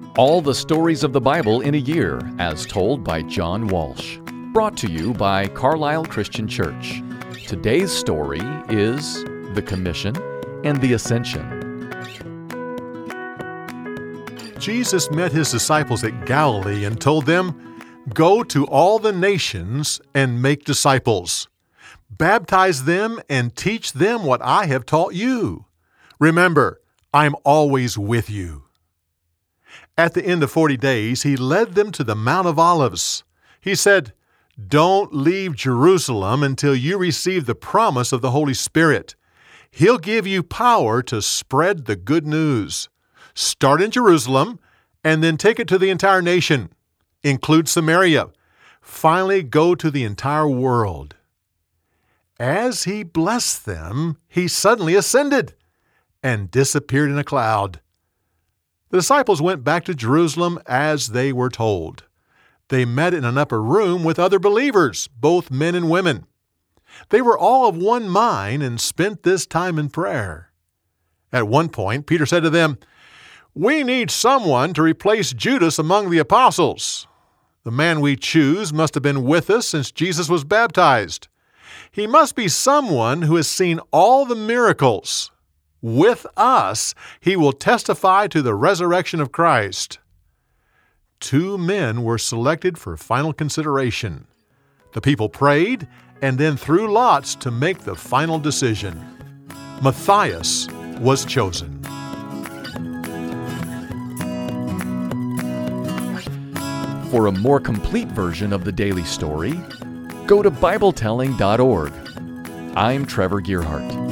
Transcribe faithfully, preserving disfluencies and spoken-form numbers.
All the stories of the Bible in a year, as told by John Walsh. Brought to you by Carlisle Christian Church. Today's story is the Commission and the Ascension. Jesus met his disciples at Galilee and told them, "Go to all the nations and make disciples. Baptize them and teach them what I have taught you. Remember, I'm always with you." At the end of forty days, he led them to the Mount of Olives. He said, "Don't leave Jerusalem until you receive the promise of the Holy Spirit. He'll give you power to spread the good news. Start in Jerusalem and then take it to the entire nation. Include Samaria. Finally, go to the entire world." As he blessed them, he suddenly ascended and disappeared in a cloud. The disciples went back to Jerusalem as they were told. They met in an upper room with other believers, both men and women. They were all of one mind and spent this time in prayer. At one point, Peter said to them, "We need someone to replace Judas among the apostles. The man we choose must have been with us since Jesus was baptized. He must be someone who has seen all the miracles. With us, he will testify to the resurrection of Christ." Two men were selected for final consideration. The people prayed and then threw lots to make the final decision. Matthias was chosen. For a more complete version of the daily story, go to Bible telling dot org. I'm Trevor Gearhart.